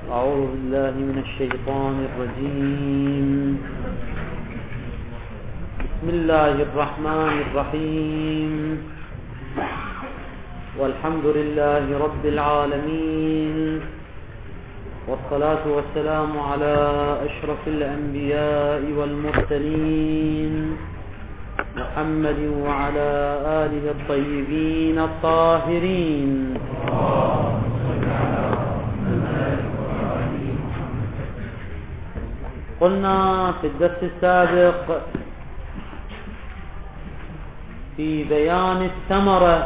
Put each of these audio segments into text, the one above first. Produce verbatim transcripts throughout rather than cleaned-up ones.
أعوذ بالله من الشيطان الرجيم. بسم الله الرحمن الرحيم. والحمد لله رب العالمين، والصلاة والسلام على أشرف الأنبياء والمرسلين محمد وعلى آله الطيبين الطاهرين. قلنا في الدرس السابق في بيان الثمرة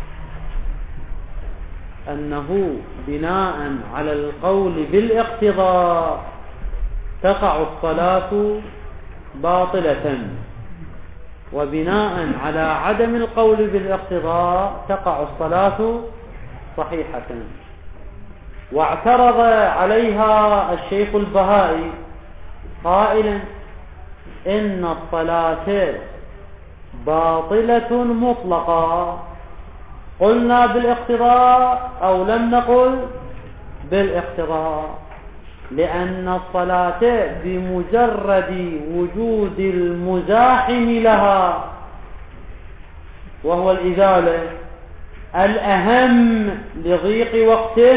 أنه بناء على القول بالاقتضاء تقع الصلاة باطلة، وبناء على عدم القول بالاقتضاء تقع الصلاة صحيحة. واعترض عليها الشيخ البهائي قائلا إن الصلاة باطلة مطلقة. قلنا بالاقتضاء أو لم نقل بالاقتضاء، لأن الصلاة بمجرد وجود المزاحم لها وهو الإزالة الأهم لضيق وقته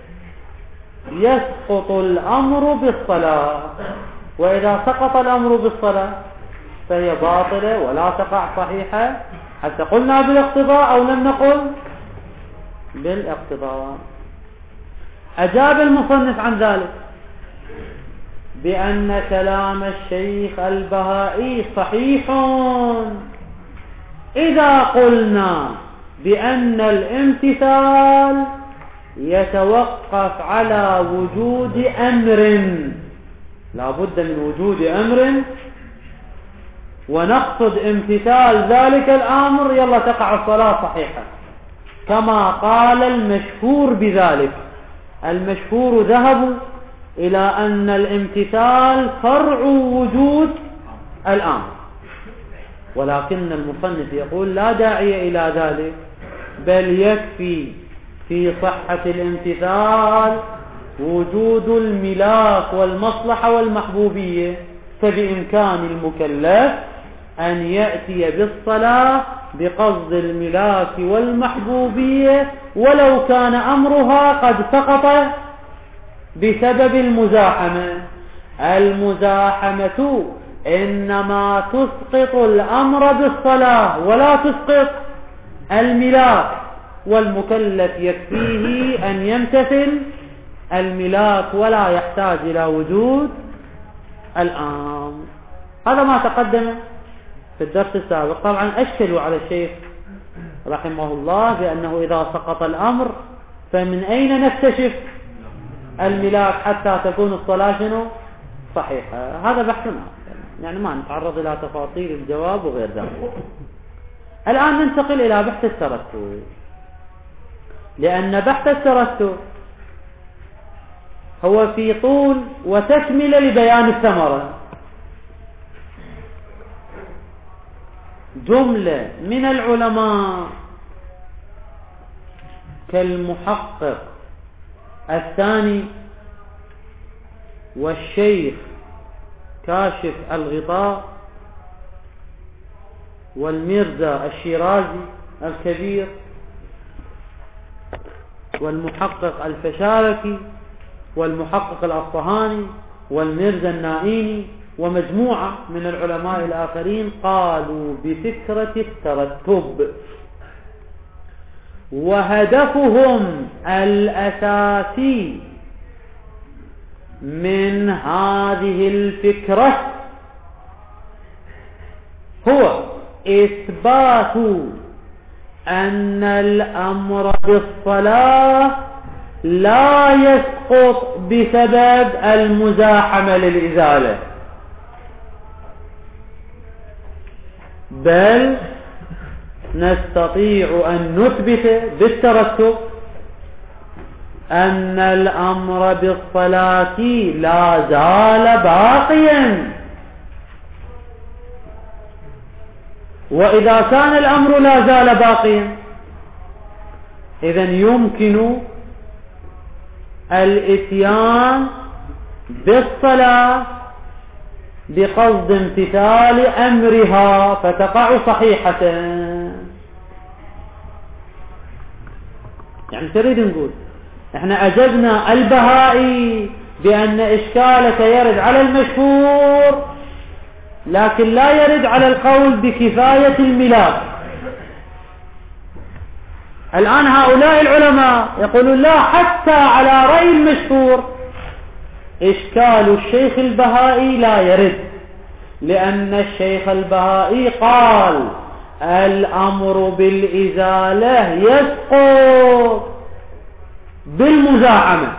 يسقط الأمر بالصلاة، وإذا سقط الأمر بالصلاة فهي باطلة ولا تقع صحيحة، حتى قلنا بالاقتضاء أو لم نقل بالاقتضاء. أجاب المصنف عن ذلك بأن كلام الشيخ البهائي صحيح إذا قلنا بأن الامتثال يتوقف على وجود أمر، لا بد من وجود أمر ونقصد امتثال ذلك الأمر يلا تقع الصلاة صحيحة، كما قال المشهور بذلك. المشهور ذهبوا إلى أن الامتثال فرع وجود الأمر، ولكن المصنف يقول لا داعي إلى ذلك، بل يكفي في صحة الامتثال وجود الملاك والمصلحة والمحبوبية، فبإمكان المكلف أن يأتي بالصلاة بقصد الملاك والمحبوبية ولو كان أمرها قد سقط بسبب المزاحمة. المزاحمة إنما تسقط الأمر بالصلاة ولا تسقط الملاك، والمكلف يكفيه أن يمتثل الملاك ولا يحتاج إلى وجود الأمر. هذا ما تقدم في الدرس السابق. طبعا أشكلوا على الشيخ رحمه الله بأنه إذا سقط الأمر فمن أين نكتشف الملاك حتى تكون الصلاة شنو صحيحة. هذا بحثنا، يعني ما نتعرض إلى تفاصيل الجواب وغير ذلك. الآن ننتقل إلى بحث الترتب، لأن بحث الترتب هو في طول وتكملة لبيان الثمرة. جملة من العلماء كالمحقق الثاني والشيخ كاشف الغطاء والميرزا الشيرازي الكبير والمحقق الفشاركي والمحقق الأصفهاني والميرزا النائيني ومجموعة من العلماء الآخرين قالوا بفكرة الترتب، وهدفهم الأساسي من هذه الفكرة هو إثبات أن الأمر بالصلاة لا يسقط بسبب المزاحمة للإزالة، بل نستطيع أن نثبت بالترتب أن الأمر بالصلاة لا زال باقيا. وإذا كان الأمر لا زال باقيا إذن يمكن الاتيان بالصلاة بقصد امتثال أمرها فتقع صحيحة. يعني تريد نقول احنا أجبنا البهائي بأن إشكالك يرد على المشهور لكن لا يرد على القول بكفاية الملاك. الآن هؤلاء العلماء يقولون لا، حتى على رأي المشهور إشكال الشيخ البهائي لا يرد، لأن الشيخ البهائي قال الأمر بالإزالة يسقط بالمزاحمة.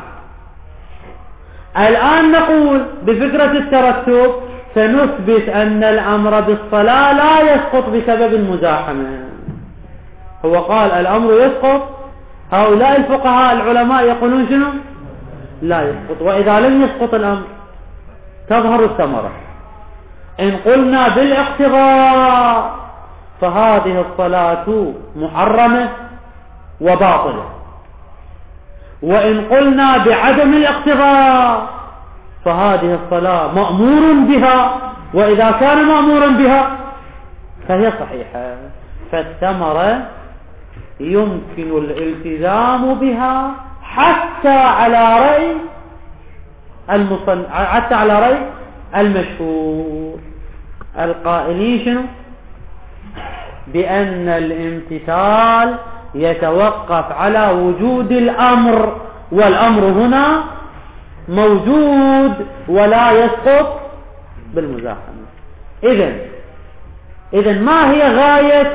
الآن نقول بفكرة الترتب سنثبت أن الأمر بالصلاة لا يسقط بسبب المزاحمة. هو قال الأمر يسقط، هؤلاء الفقهاء العلماء يقولون شنو؟ لا يسقط. وإذا لم يسقط الأمر تظهر الثمرة. إن قلنا بالاقتضاء فهذه الصلاة محرمة وباطلة، وإن قلنا بعدم الاقتضاء فهذه الصلاة مأمور بها، وإذا كان مأمورا بها فهي صحيحة. فالثمرة يمكن الالتزام بها حتى على رأي المصن... حتى على رأي المشهور القائلين شنو؟ بأن الامتثال يتوقف على وجود الأمر، والأمر هنا موجود ولا يسقط بالمزاحمة. إذن إذن ما هي غاية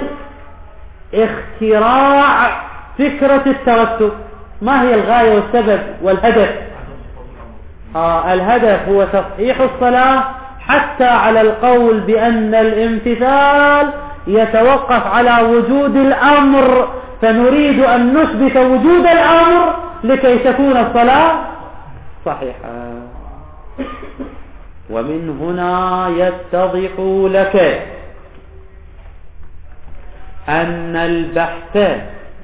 اختراع فكرة الترتب؟ ما هي الغاية والسبب والهدف؟ آه الهدف هو تصحيح الصلاة حتى على القول بأن الامتثال يتوقف على وجود الأمر، فنريد أن نثبت وجود الأمر لكي تكون الصلاة صحيحة. ومن هنا يتضح لك أن البحث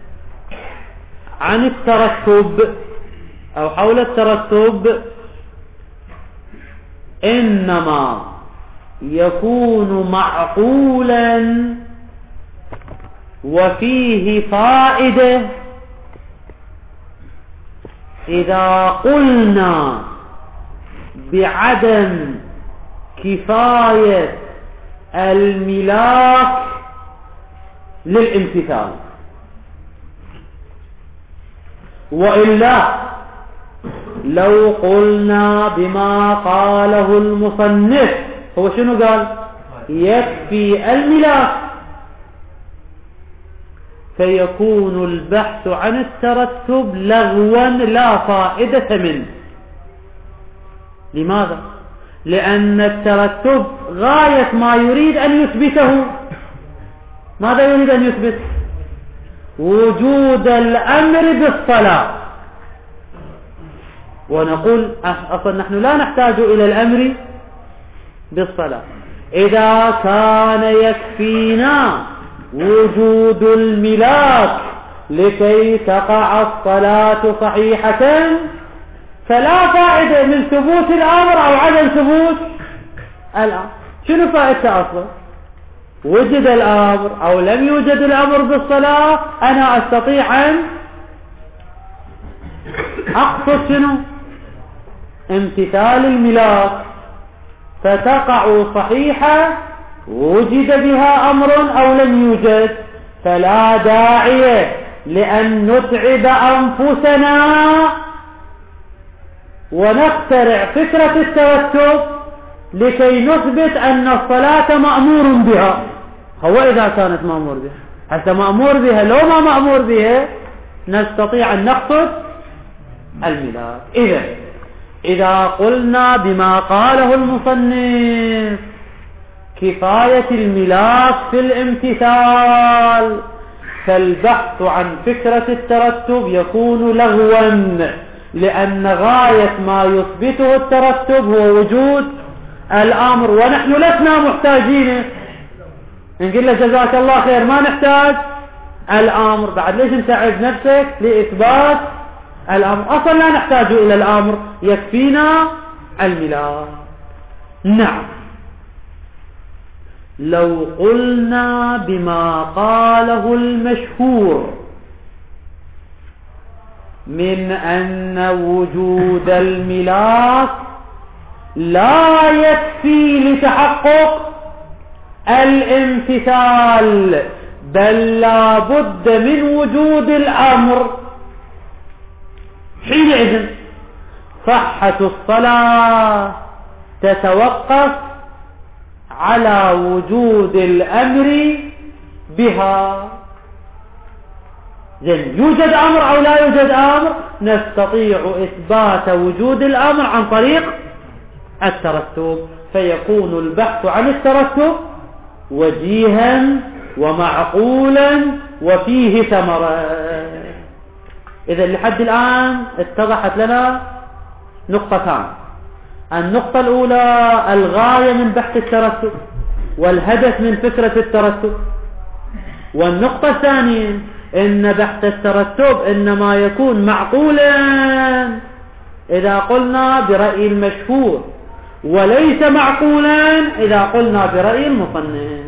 عن الترتب أو حول الترتب إنما يكون معقولا وفيه فائدة إذا قلنا بعدم كفاية الملاك للامتثال. وإلا لو قلنا بما قاله المصنف، هو شنو قال؟ يكفي الملاك، فيكون البحث عن الترتب لغوا لا فائدة منه. لماذا؟ لأن الترتب غاية ما يريد أن يثبته ماذا يريد أن يثبت؟ وجود الأمر بالصلاة. ونقول أصلا نحن لا نحتاج إلى الأمر بالصلاة. إذا كان يكفينا وجود الملاك لكي تقع الصلاة صحيحة فلا فائدة من ثبوت الأمر أو عدم ثبوت الأمر. شنو فائدته أصلا؟ وجد الأمر أو لم يوجد الأمر بالصلاة أنا أستطيع أن أقصد شنو؟ امتثال الملاك، فتقع صحيحة وجد بها أمر أو لم يوجد. فلا داعي لأن نتعب أنفسنا ونخترع فكرة الترتب لكي نثبت أن الصلاة مأمور بها. هو إذا كانت مأمور بها، حتى مأمور بها لو ما مأمور بها نستطيع أن نقصد الملاك. إذا إذا قلنا بما قاله المصنف كفاية الملاك في الامتثال فالبحث عن فكرة الترتب يكون لغوا، لأن غاية ما يثبته الترتب هو وجود الأمر، ونحن لسنا محتاجين. نقول له جزاك الله خير ما نحتاج الأمر، بعد ليش نتعب نفسك لإثبات الأمر، أصلا لا نحتاج إلى الأمر، يكفينا الملاك. نعم، لو قلنا بما قاله المشهور من أن وجود الملاك لا يكفي لتحقق الامتثال، بل لا بد من وجود الأمر، حينئذ صحة الصلاة تتوقف على وجود الأمر بها. زين، يوجد أمر أو لا يوجد أمر، نستطيع إثبات وجود الأمر عن طريق الترتب، فيكون البحث عن الترتب وجيها ومعقولا وفيه ثمرة. إذا لحد الآن اتضحت لنا نقطتان. النقطة الأولى الغاية من بحث الترتب والهدف من فكرة الترتب، والنقطة الثانية إن بحث الترتب إنما يكون معقولا إذا قلنا برأي المشهور، وليس معقولا إذا قلنا برأي المصنف.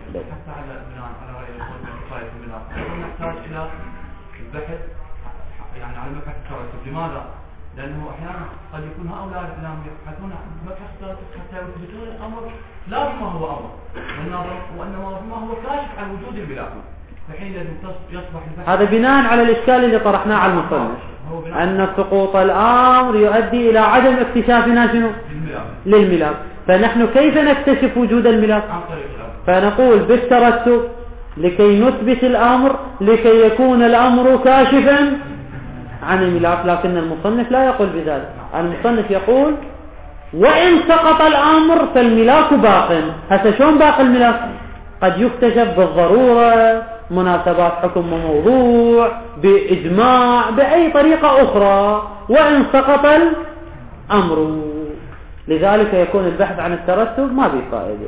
نحتاج إلى البحث يعني على مبحث الترتب. لماذا؟ لأنه أحيانا قد يكون هؤلاء الإعلام يبحثون عن مبحث الترتب حتى يثبتون الأمر لا بما هو أمر، وإنما بما هو كاشف عن وجود الملاك، فحينئذ يصبح البحث. هذا بناء على الإشكال اللي طرحناه على المصنف، أن سقوط الأمر يؤدي إلى عدم اكتشافنا شنو؟ للملاك. فنحن كيف نكتشف وجود الملاك؟ فنقول بالترتب لكي نثبت الأمر، لكي يكون الأمر كاشفا عن الملاك. لكن المصنف لا يقول بذلك، المصنف يقول وإن سقط الأمر فالملاك باق. هذا شلون باق الملاك؟ قد يكتشف بالضرورة، مناسبات حكم وموضوع، بإجماع، بأي طريقة أخرى، وإن سقط الأمر. لذلك يكون البحث عن الترتب ما به فائدة.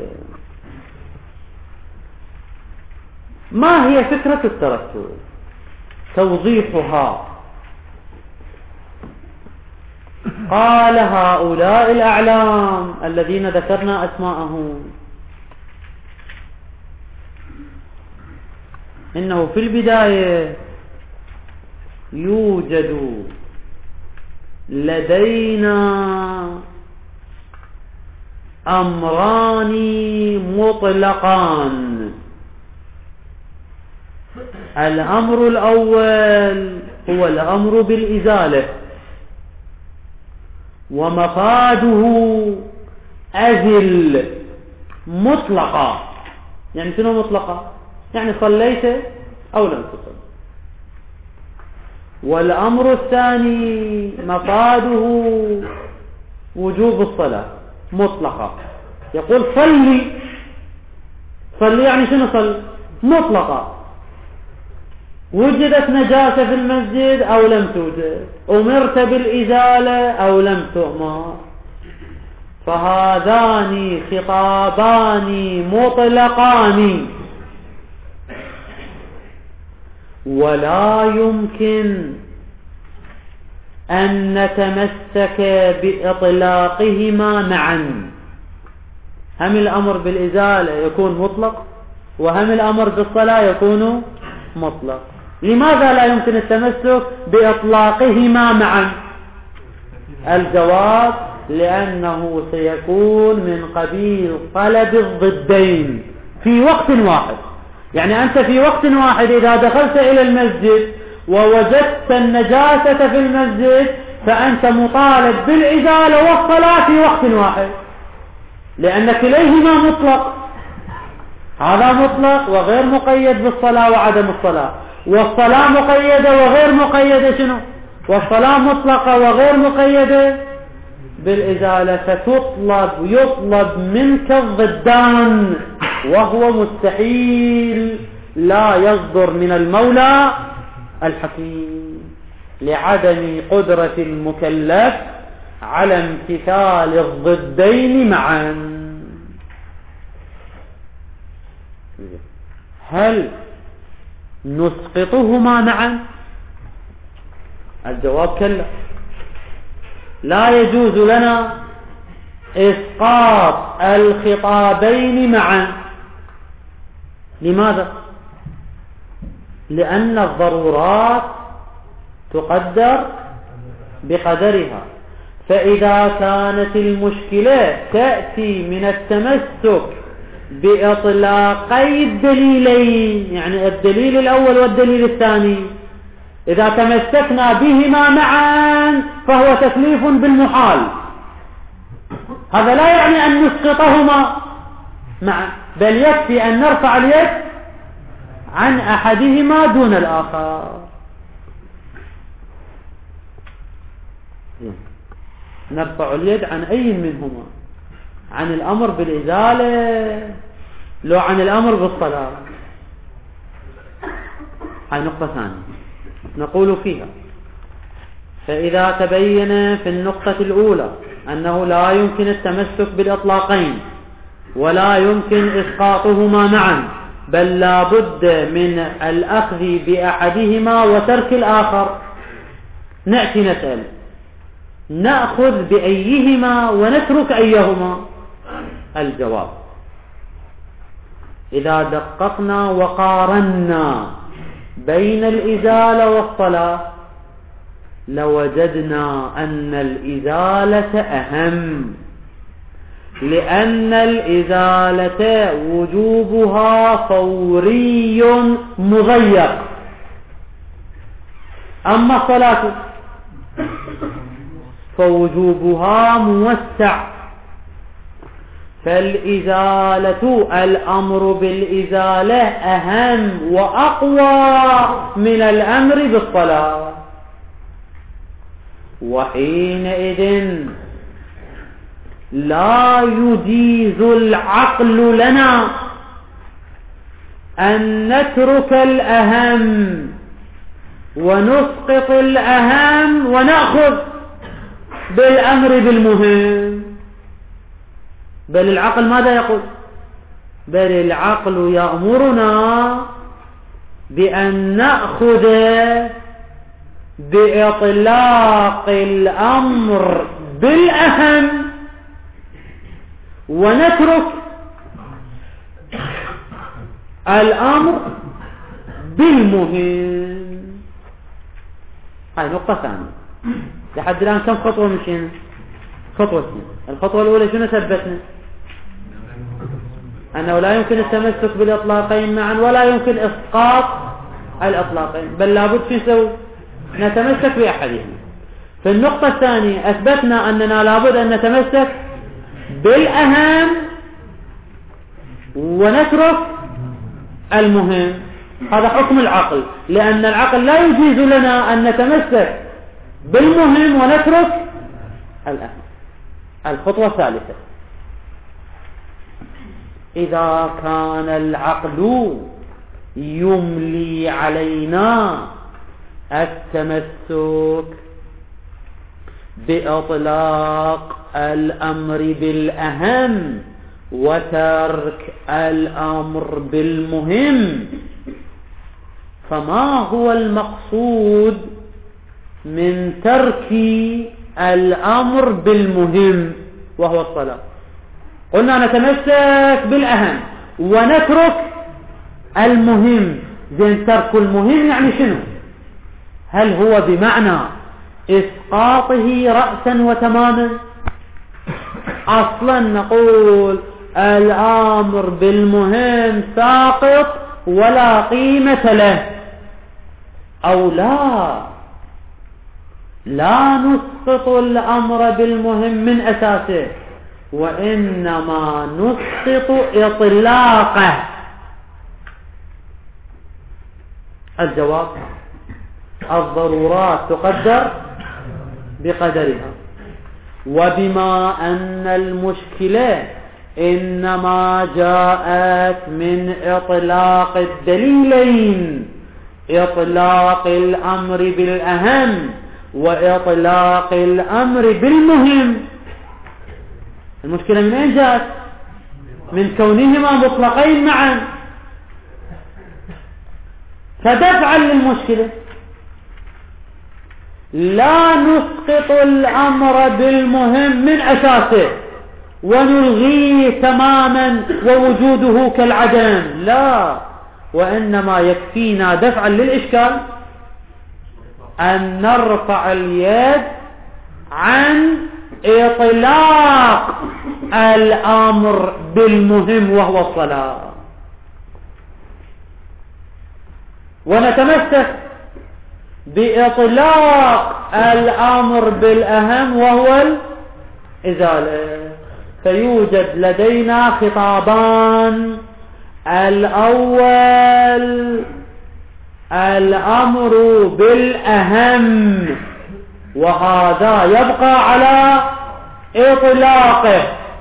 ما هي فكرة الترتب؟ توضيحها. قال هؤلاء الأعلام الذين ذكرنا أسماءهم إنه في البداية يوجد لدينا أمران مطلقان. الأمر الأول هو الأمر بالإزالة، ومفاده أزل مطلقة. يعني شنو مطلقة؟ يعني صليت أو لم تصل. والأمر الثاني مفاده وجوب الصلاة مطلقة، يقول صلي. صلي يعني شنو صلي؟ مطلقة. وجدت نجاسة في المسجد أو لم توجد، أمرت بالإزالة أو لم تؤمر. فهذان خطابان مطلقان، ولا يمكن أن نتمسك بإطلاقهما معا. هم الأمر بالإزالة يكون مطلق، وهم الأمر بالصلاة يكون مطلق. لماذا لا يمكن التمسك بإطلاقهما معا؟ الجواب لأنه سيكون من قبيل طلب الضدين في وقت واحد. يعني أنت في وقت واحد إذا دخلت إلى المسجد ووجدت النجاسة في المسجد فأنت مطالب بالإزالة والصلاة في وقت واحد، لأن كليهما مطلق. هذا مطلق وغير مقيد بالصلاة وعدم الصلاة، والصلاة مقيدة وغير مقيدة شنو؟ والصلاة مطلقة وغير مقيدة بالإزالة. فتطلب يطلب منك الضدان، وهو مستحيل لا يصدر من المولى الحكيم لعدم قدرة المكلف على امتثال الضدين معا. هل نسقطهما معا الجواب كلا، لا يجوز لنا إسقاط الخطابين معا. لماذا؟ لأن الضرورات تقدر بقدرها، فإذا كانت المشكلة تأتي من التمسك بإطلاقي الدليلين، يعني الدليل الأول والدليل الثاني، إذا تمسكنا بهما معا فهو تكليف بالمحال. هذا لا يعني أن نسقطهما معا، بل يكفي أن نرفع اليد عن أحدهما دون الآخر. نرفع اليد عن أي منهما، عن الأمر بالإزالة لو عن الأمر بالصلاة. هاي نقطة ثانية نقول فيها: فإذا تبين في النقطة الأولى أنه لا يمكن التمسك بالإطلاقين ولا يمكن إسقاطهما معا، بل لا بد من الأخذ بأحدهما وترك الآخر، نأتي نسأل: نأخذ بأيهما ونترك أيهما؟ الجواب: إذا دققنا وقارنا بين الإزالة والصلاة لوجدنا أن الإزالة أهم، لأن الإزالة وجوبها فوري مضيق، أما الصلاة فوجوبها موسع. فالإزالة، الأمر بالإزالة أهم وأقوى من الأمر بالصلاة، وحينئذ لا يجيز العقل لنا أن نترك الأهم ونسقط الأهم ونأخذ بالأمر بالمهم. بل العقل ماذا يقول؟ بل العقل يأمرنا بأن نأخذ بإطلاق الأمر بالأهم ونترك الأمر بالمهم. هاي نقطة ثانية. لحد الآن كم خطوة مشينا؟ خطوتين. الخطوة الأولى شنو ثبتنا؟ أنه لا يمكن التمسك بالإطلاقين معا ولا يمكن إسقاط الإطلاقين، بل لابد شو نسوي؟ نتمسك بأحدهما. في النقطة الثانية أثبتنا أننا لابد أن نتمسك بالأهم ونترك المهم. هذا حكم العقل، لأن العقل لا يجيز لنا أن نتمسك بالمهم ونترك الأهم. الخطوة الثالثة: إذا كان العقل يملي علينا التمسك بإطلاق الأمر بالأهم وترك الأمر بالمهم، فما هو المقصود من ترك الأمر بالمهم وهو الصلاة؟ قلنا نتمسك بالأهم ونترك المهم. زين، ترك المهم يعني شنو؟ هل هو بمعنى إسقاطه رأسا وتماما؟ أصلا نقول الأمر بالمهم ساقط ولا قيمة له، أو لا لا نسقط الأمر بالمهم من أساسه، وإنما نسقط إطلاقه. الجواب: الضرورات تقدر بقدرها، وبما أن المشكلة إنما جاءت من إطلاق الدليلين، إطلاق الأمر بالأهم وإطلاق الأمر بالمهم، المشكلة من أين جاءت؟ من كونهما مطلقين معا. فدفعا للمشكلة لا نسقط الأمر بالمهم من أساسه ونلغيه تماما ووجوده كالعدم، لا، وإنما يكفينا دفعا للإشكال أن نرفع اليد عن إطلاق الأمر بالمهم وهو الصلاة، ونتمسك بإطلاق الأمر بالأهم وهو الإزالة. فيوجد لدينا خطابان: الأول الأمر بالأهم، وهذا يبقى على إطلاقه،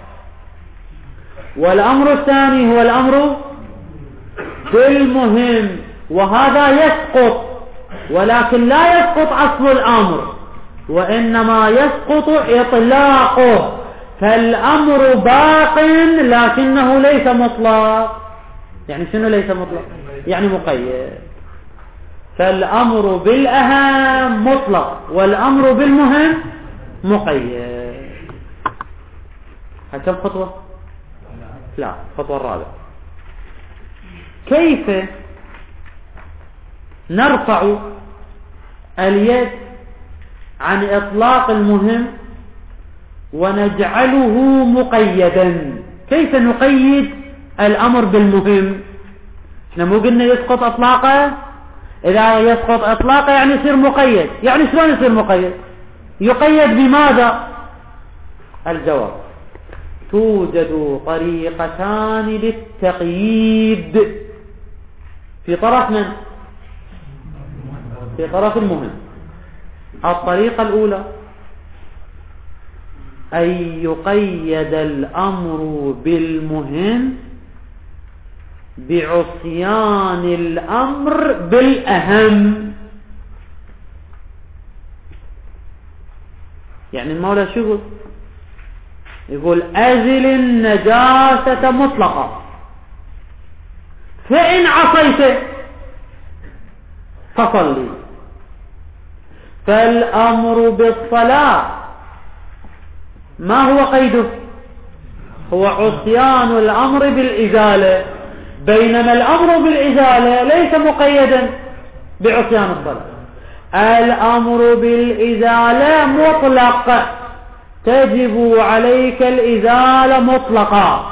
والأمر الثاني هو الأمر بالمهم، وهذا يسقط، ولكن لا يسقط أصل الأمر، وإنما يسقط إطلاقه، فالأمر باق لكنه ليس مطلق. يعني شنو ليس مطلق؟ يعني مقيد. فالأمر بالأهم مطلق والأمر بالمهم مقيد. هل كم خطوة؟ لا، خطوة الرابعة. كيف نرفع اليد عن إطلاق المهم ونجعله مقيدا؟ كيف نقيد الأمر بالمهم؟ احنا مو قلنا يسقط إطلاقه؟ إذا يسقط إطلاقه يعني يصير مقيد. يعني شلون يصير مقيد؟ يقيد بماذا؟ الجواب: توجد طريقتان للتقييد في طرف من؟ في طرف المهم. الطريقة الأولى أن يقيد الأمر بالمهم بعصيان الأمر بالأهم. يعني المولى شو يقول؟ يقول: أزل النجاسة مطلقة، فإن عصيت فصلي. فالأمر بالصلاة ما هو قيده؟ هو عصيان الأمر بالإزالة، بينما الأمر بالإزالة ليس مقيدا بعصيان الصلاة. الأمر بالإزالة مطلق، تجب عليك الإزالة مطلقا،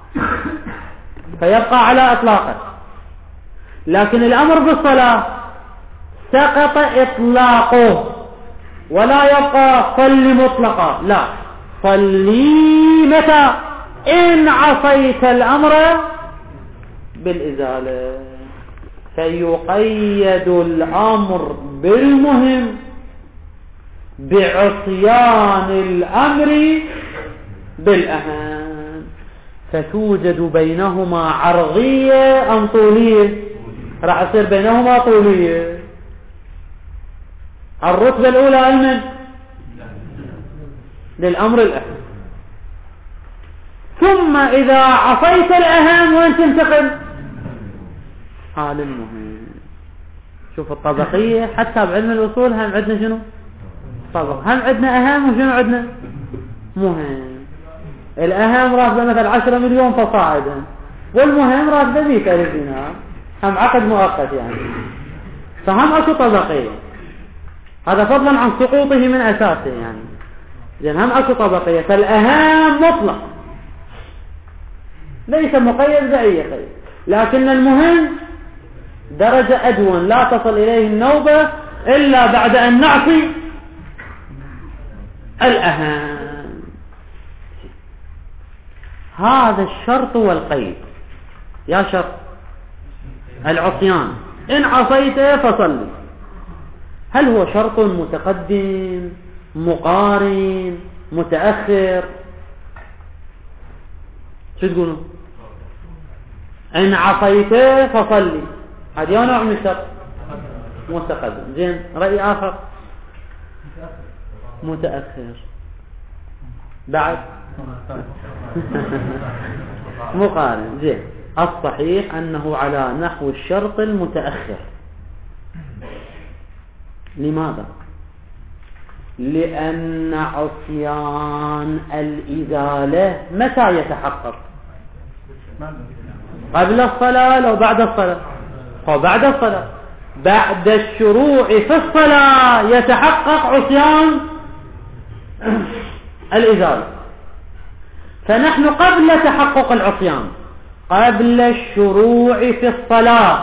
فيبقى على إطلاقه. لكن الأمر بالصلاة سقط إطلاقه، ولا يبقى صلي مطلقا، لا، صلي متى؟ إن عصيت الأمر بالإزالة. فيقيد الأمر بالمهم بعصيان الأمر بالأهم، فتوجد بينهما عرضية أم طولية؟ راح يصير بينهما طولية. الرتبة الأولى لمن؟ للأمر الأهم. ثم إذا عصيت الأهم وين تنتقل؟ حال المهم. شوف الطبقية حتى بعلم الأصول هم عندنا شنو؟ طبق. هم عندنا أهم وشنو عندنا؟ مهم. الأهم راتبه مثل عشرة مليون فصاعدا، والمهم راتبه مئة ألف دينار، هم عقد مؤقت يعني. فهم أكو طبقية، هذا فضلا عن سقوطه من أساسه يعني. لأن هم أكو طبقية. فالأهم مطلق ليس مقيد بأي قيد، لكن المهم درجة أدون لا تصل إليه النوبة إلا بعد أن نعطي الأهم. هذا الشرط والقيد. يا شرط العصيان، إن عصيت فصلي. هل هو شرط متقدم مقارن متأخر؟ شو تقولون؟ إن عصيت فصلي، هذا نوع من الشرط متقدم. زين، رأي آخر متأخر بعد مقارن. زين، الصحيح أنه على نحو الشرط المتأخر. لماذا؟ لأن عصيان الإزالة متى يتحقق؟ قبل الصلاة لو بعد الصلاة؟ أو بعد الصلاة. بعد الشروع في الصلاة يتحقق عصيان الإزالة. فنحن قبل تحقق العصيان، قبل الشروع في الصلاة،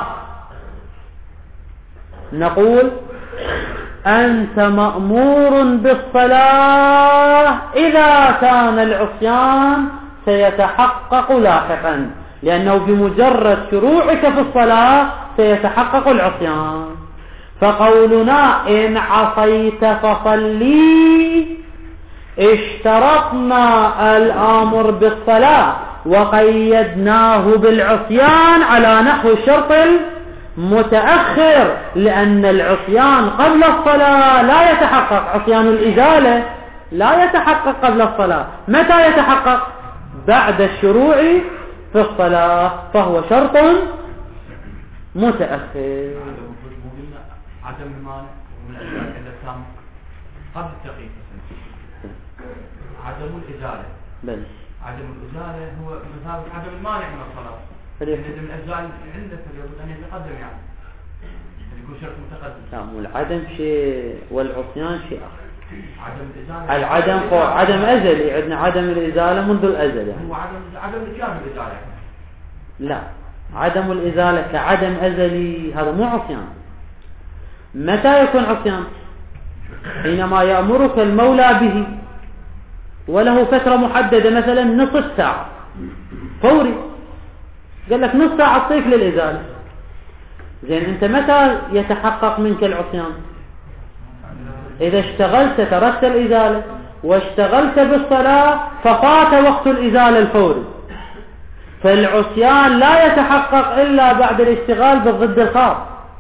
نقول أنت مأمور بالصلاة إذا كان العصيان سيتحقق لاحقا، لأنه بمجرد شروعك في الصلاة سيتحقق العصيان. فقولنا إن عصيت فصلي اشترطنا الآمر بالصلاة وقيدناه بالعصيان على نحو الشرط المتأخر، لأن العصيان قبل الصلاة لا يتحقق، عصيان الإزالة لا يتحقق قبل الصلاة. متى يتحقق؟ بعد الشروع في الصلاة، فهو شرط متأخر. عدم المانع ومن الأشياء التي قبل التقييد. عدم الإزالة بل عدم الإزالة هو مثابة عدم المانع من الصلاة. إذا من الإزالة عندك يجب أن يتقدم، يعني يكون شرط متقدم. نعم، والعدم شيء والعصيان شيء آخر. عدم الإزالة العدم فوق عدم أزلي، عندنا عدم الإزالة منذ الأزل يعني. هو عدم عدم الإتيان بالإزالة. لا، عدم الإزالة كعدم أزلي هذا مو عصيان. متى يكون عصيان؟ حينما يأمرك المولى به وله فترة محددة، مثلا نصف ساعة فوري، قال لك نصف ساعة الصيف للإزالة. زين، أنت متى يتحقق منك العصيان؟ إذا اشتغلت تركت الإزالة واشتغلت بالصلاة ففات وقت الإزالة الفوري. فالعصيان لا يتحقق إلا بعد الاشتغال بالضد الخاص.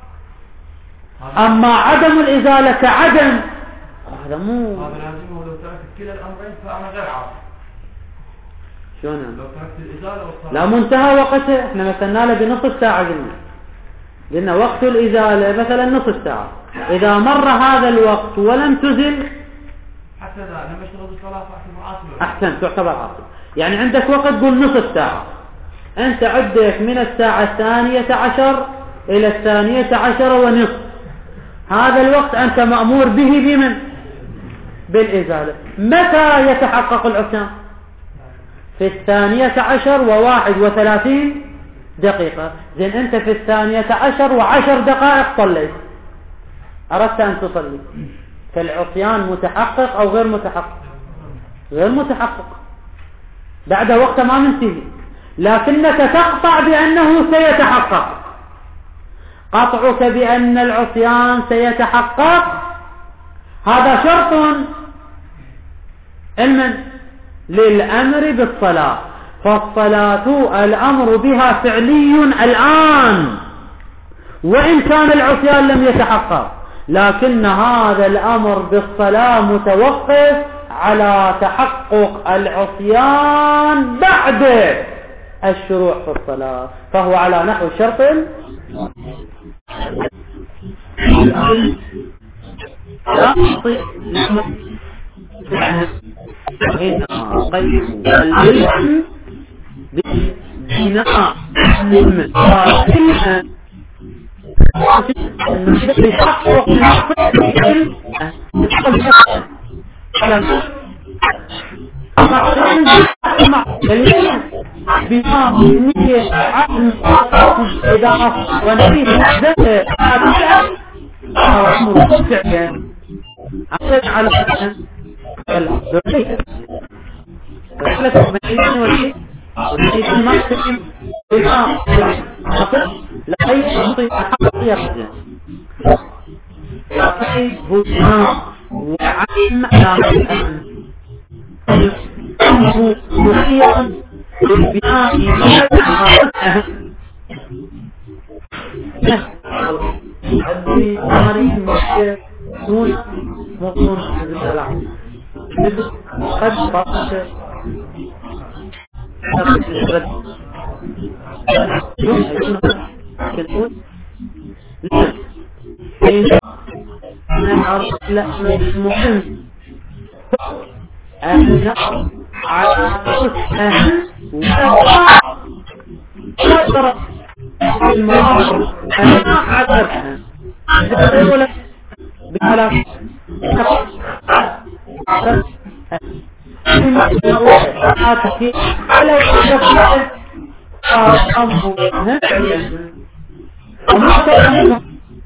أما عدم الإزالة كعدم هذا مو هذا لازم. ولو تركت كلا الأمرين فأنا غير عاصي. شلون؟ لو تركت الإزالة والصلاة لا، منتهى وقته. احنا مثلنا له بنصف ساعة، قلنا قلنا وقت الإزالة مثلا نصف ساعة. إذا مر هذا الوقت ولم تزل حتى ذا لما اشتغل بالصلاة فأحسن عاصي. أحسن، تعتبر عاصي. يعني عندك وقت قول نصف ساعة، أنت عندك من الساعة الثانية عشر إلى الثانية عشر ونصف، هذا الوقت أنت مأمور به بمن؟ بالإزالة. متى يتحقق العصيان؟ في الثانية عشر وواحد وثلاثين دقيقة. زين، أنت في الثانية عشر وعشر دقائق صليت، أردت أن تصلي، فالعصيان متحقق أو غير متحقق؟ غير متحقق، بعد وقت ما منتهي، لكنك تقطع بأنه سيتحقق. قطعك بأن العصيان سيتحقق هذا شرط علما للأمر بالصلاة. فالصلاة الأمر بها فعلي الآن وإن كان العصيان لم يتحقق، لكن هذا الأمر بالصلاة متوقف على تحقق العصيان بعد الشروع في الصلاة، فهو على نحو الشرط لا بناء بما نية عدم إذا ونبيه ذات أمر فعلا أخذ على الذرية رحلة المعيشين والشيء والشيء ما يستقيم بما أخذ لا يستطيع حق يخزن لقيت هدنا وعلم على الأمن أمه مخيرا للبناء أدري أمري مشكلة دون مضمون السلام قد بطلت تقدر يمكن كنقول لا أنا أعرف لا مهم أن على أهم وقدر المواقف أنا عذرها ولا بخلاف ولو تفعل أمره وما تفعل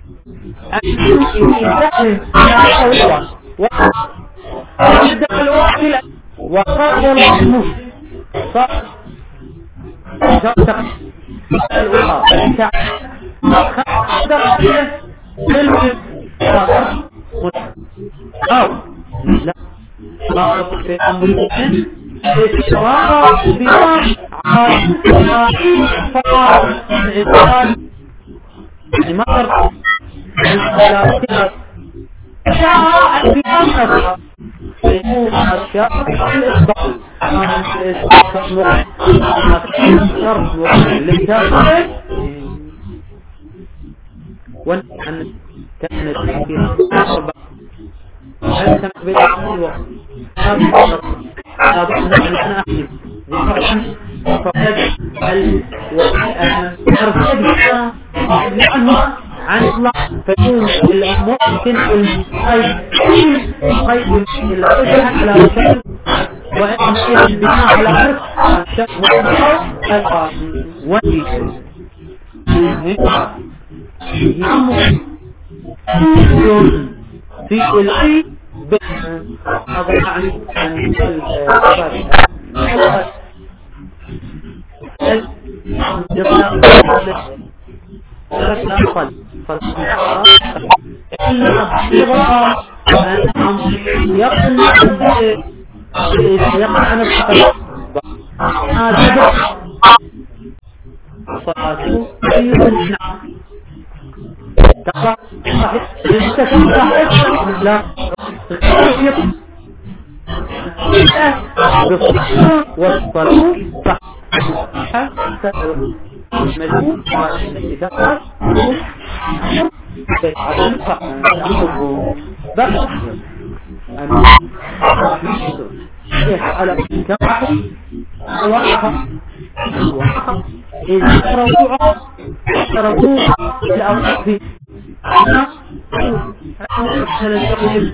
وقال الله صار أو لا ما في أمر إسراء بما عاد لمطر الثلاثين شاء بأمر يكون أشياء الإصدار شرط للتأخير وأن كانت فيها أربع هل تنقبل الوقت هذا أنا أحلم فقد الأرسل عنه عن الله فيكون الأمور ممكن القيد قيد الأجل على رسل وإن البناء على عرف الشك والأرض ودي يهم في العي هذا يعني أن الأقل إلا الصغرى يقن يقن عن الحقيقة هذا صلاته يمنع تقرأ صحيح يستفيد صحيح لا بالصلاة والصلاة صح مجموع إذا قال أحبه بس أنا على كواحد واحد واحد إذا رجوع رجوع الأوقات أنا أحسن التقليل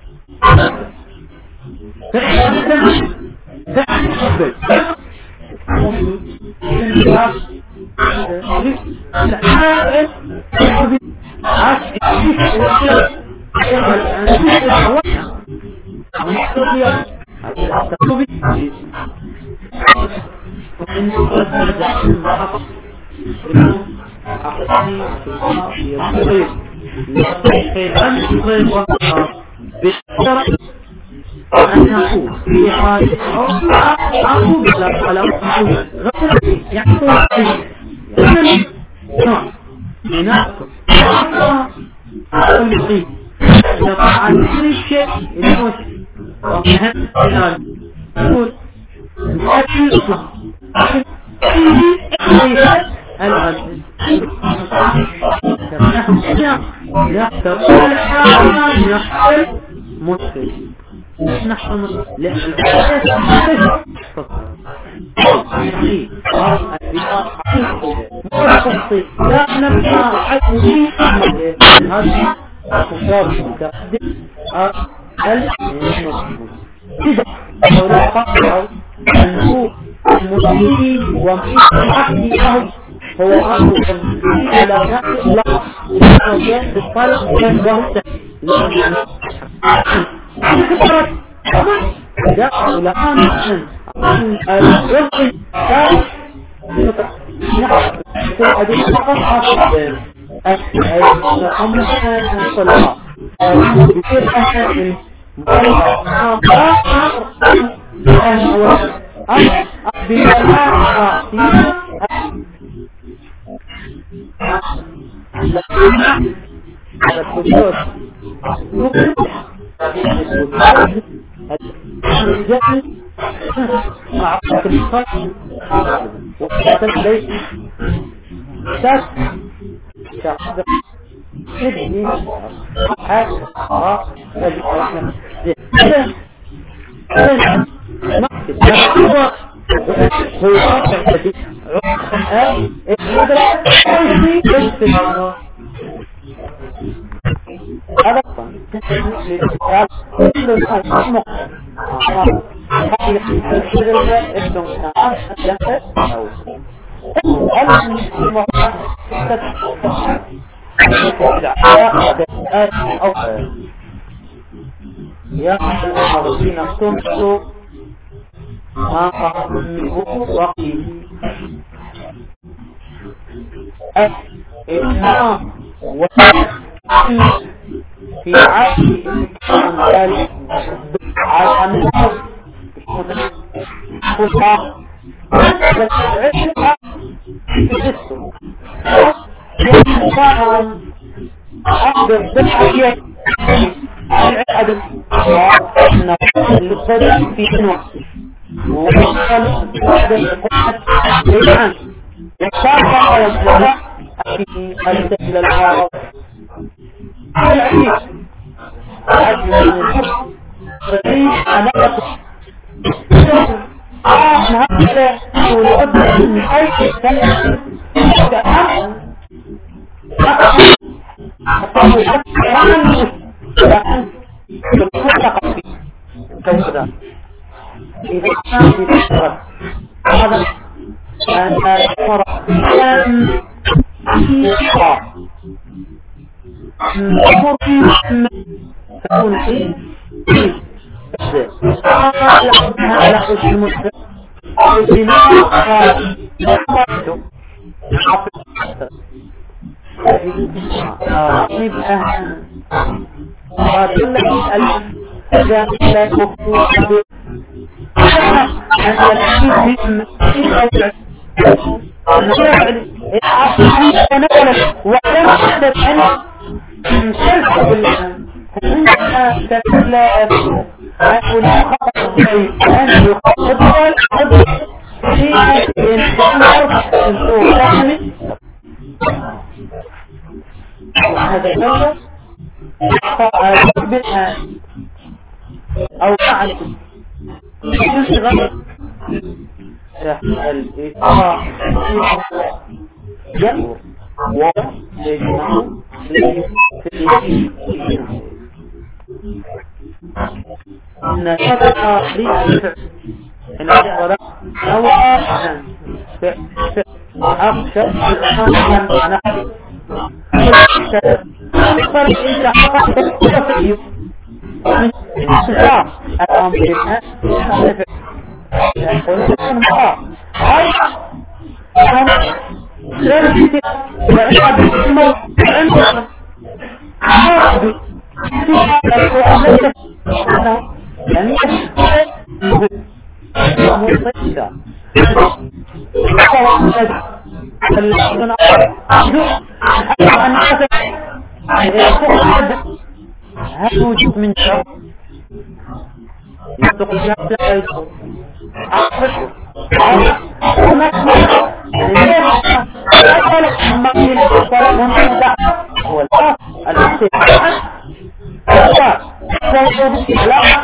أنا أقول في حال أقول لا على غير يحصل شيء نعم نعم أقول شيء يقع كل شيء يموت ومهم الآن أقول أكل إطلاق الآن يحتوي يحتوي مسلم نحن للحياة لا نبقى حيثي هذا مصاب كده ولا قطع أنه المسلمين ومن حقه هو أمر على نفس الله وكان بالطلق وهو جاء الآن الرزق كان يكون حديث فقط حاصل أمر الصلاة بكل أهل الرجال مع الخط وقتل ليس شاك شاك ابني حاك راح اجي احنا يا الذين استمسوا ما قاموا وقيه إنما في عهد ذلك على نفس خطأ عقد الضحية العدد أن الصدق في نوع وقال بعد الحد عن يختار ويصلح في السبيل العرب العيش عجل من الحب فالعيش أمامك آه هذا والعبد من أي سنة تأمل أقول كذا إذا كان في الأسرة هذا أن الأسرة كان يقع أمر تكون فيه على حسن المسلم البناء نحمده نبقى قاتل إذا لا يكفوا أن الحديث من ونقلت ولم تحدث عنه من شرح بالله عندما تتلاف أقول خطأ شيء أن يخطئ في إنسان أرسل فهمي وهذا كله فأصبح أو فعل يشغل الإطاعة يأمر ويجمع إن شرط للفعل إن الصلاة نوعا أخشى الأحسان معناه أكثر إنت حقق تفعيل استطاع الأمر بالناس يخالف يقول المرأة هاي أنا لرسي لعبد الموت عندنا عربي في القرآن أنه لم يكن مصيدا فالذين أرجو أن أتفقد هل وجود من شر يطلق الجهد لا يدخل أخرج ونسمع أخلق ما يلقى منتدى هو الأخ الاستيقاظ الأخ فالوضع لا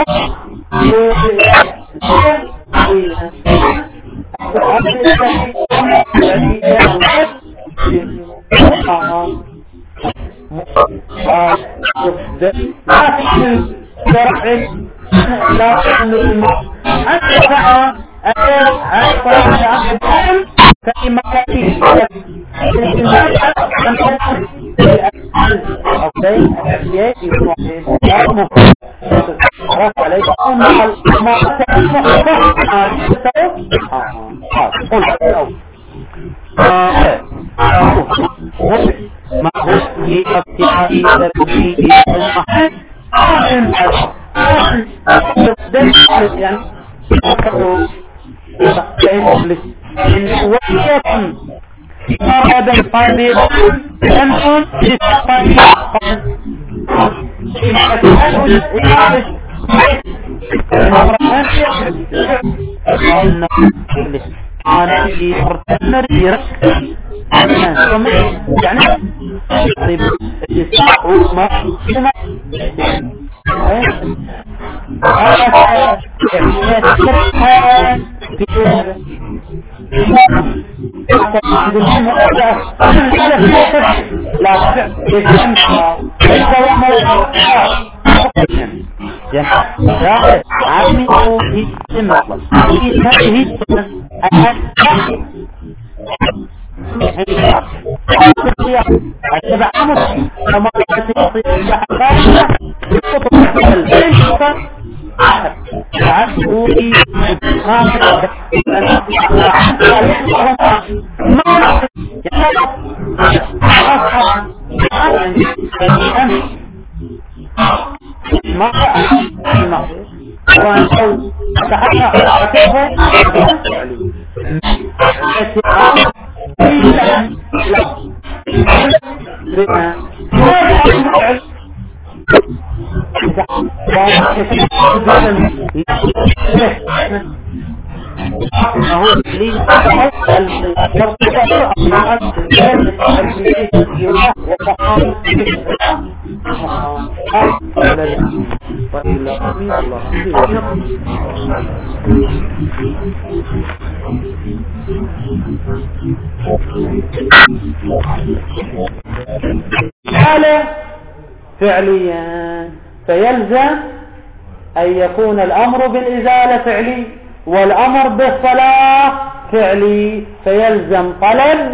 حالة فعليا، فيلزم أن يكون الأمر بالإزالة فعلي والأمر بالصلاة فعلي، فيلزم طلب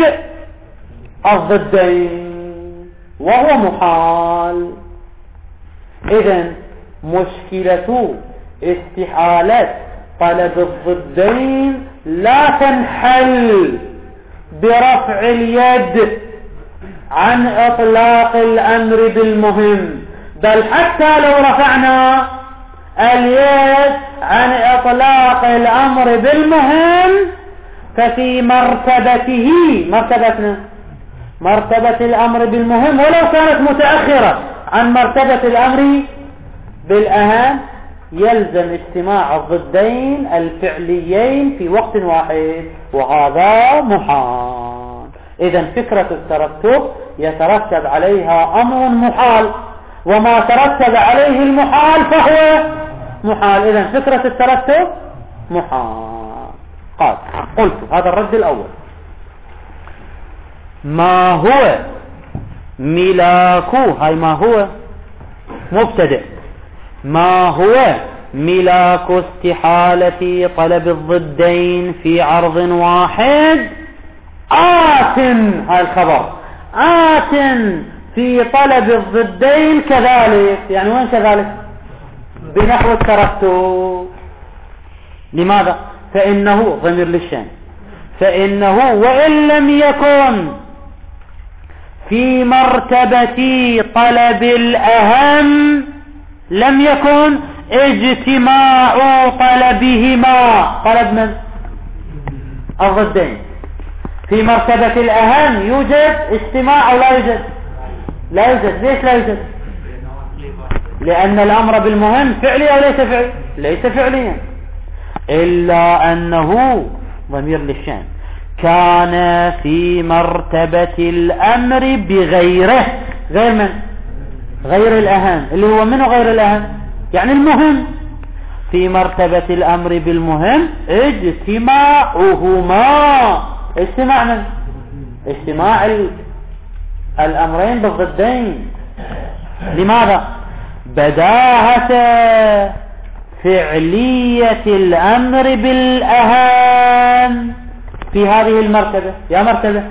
الضدين وهو محال. إذن مشكلة استحالة طلب الضدين لا تنحل برفع اليد عن إطلاق الأمر بالمهم، بل حتى لو رفعنا اليد عن إطلاق الأمر بالمهم ففي مرتبته مرتبتنا مرتبة الأمر بالمهم ولو كانت متأخرة عن مرتبة الأمر بالأهم يلزم اجتماع الضدين الفعليين في وقت واحد، وهذا محال. إذن فكرة الترتب يترتب عليها أمر محال، وما ترتب عليه المحال فهو محال. إذن فكرة الترتب محال. قال قلت هذا الرد الأول. ما هو ملاك، هاي ما هو مبتدئ، ما هو ملاك استحالة طلب الضدين في عرض واحد؟ آت، هاي الخبر آت في طلب الضدين كذلك. يعني وين كذلك؟ بنحو الترتب. لماذا؟ فإنه ضمير للشان، فإنه وإن لم يكن في مرتبة طلب الأهم لم يكن اجتماع طلبهما، طلب من؟ الضدين. في مرتبة الأهم يوجد اجتماع أو لا يوجد؟ لا يوجد. ليش لا يوجد؟ لأن الأمر بالمهم فعلي أو ليس فعلي؟ ليس فعليا، إلا أنه ضمير للشان كان في مرتبة الأمر بغيره. غير من؟ غير الأهم، اللي هو منه غير الأهم؟ يعني المهم. في مرتبة الأمر بالمهم اجتماعهما، اجتماع من؟ اجتماع الأمرين بالضدين. لماذا؟ بداهة فعلية الأمر بالأهم في هذه المرتبة. يا مرتبة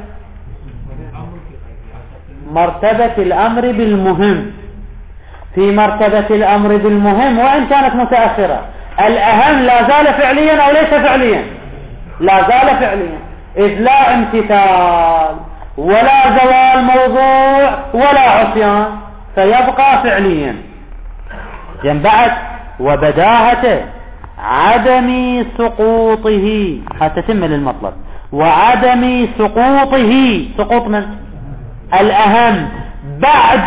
مرتبة الأمر بالمهم. في مرتبة الأمر بالمهم وإن كانت متأخرة الأهم لا زال فعليا أو ليس فعليا؟ لا زال فعليا، إذ لا امتثال ولا زوال موضوع ولا عصيان، فيبقى فعليا. جنبعت وبداهته عدم سقوطه حتى تتم المطلب، وعدم سقوطه، سقوط من؟ الأهم بعد.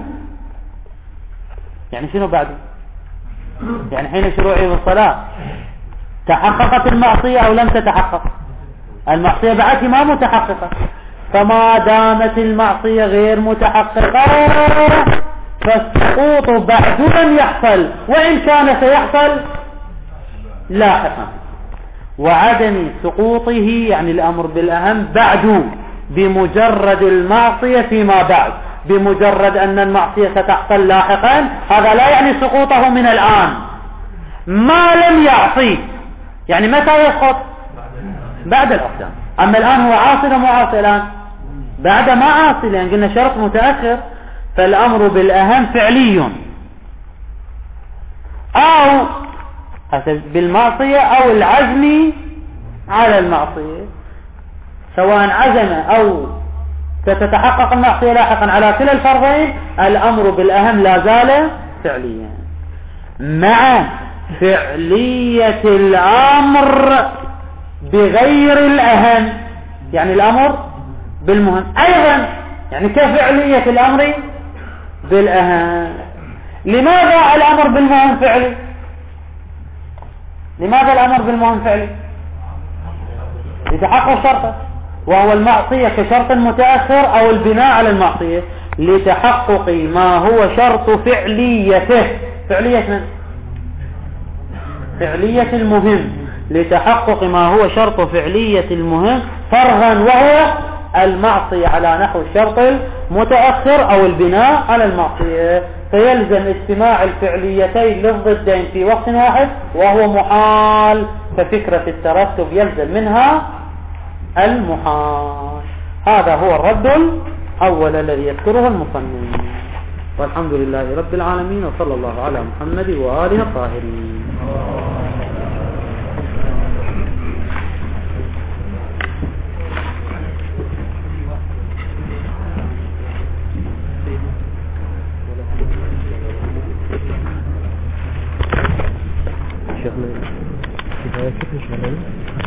يعني شنو بعد؟ يعني حين شروعه بالصلاة تحققت المعصية أو لم تتحقق؟ المعصية بعد ما متحققة، فما دامت المعصية غير متحققة فالسقوط بعد لم يحصل وإن كان سيحصل لاحقا. وعدم سقوطه يعني الأمر بالأهم بعد بمجرد المعصية فيما بعد، بمجرد أن المعصية ستحصل لاحقا، هذا لا يعني سقوطه من الآن. ما لم يعصي يعني متى يسقط؟ بعد الأقدام. أما الآن هو عاصي ولا مو عاصي؟ الآن بعد ما عاصي، لأن قلنا شرط متأخر. فالأمر بالأهم فعلي أو بالمعصية أو العزم على المعصية، سواء عزم أو ستتحقق المعصية لاحقا، على كلا الفرضين الأمر بالأهم لا زال فعليا. مع فعلية الأمر بغير الأهم، يعني الأمر بالمهم أيضا، يعني كفعلية الأمر بالأهم. لماذا الأمر بالمهم فعلي؟ لماذا الأمر بالمهم فعلي؟ لتحقق شرطه، وهو المعصية كشرط متأخر أو البناء على المعصية، لتحقق ما هو شرط فعليته. فعلية من؟ فعلية المهم، لتحقق ما هو شرط فعلية المهم فرضا، وهو المعصية على نحو الشرط المتأخر أو البناء على المعصية. فيلزم اجتماع الفعليتين للضدين في وقت واحد، وهو محال. ففكرة الترتب يلزم منها المحال. هذا هو الرد الأول الذي يذكره المصنف. والحمد لله رب العالمين، وصلى الله على محمد وآله الطاهرين. شيخنا كفاية شكل شغلين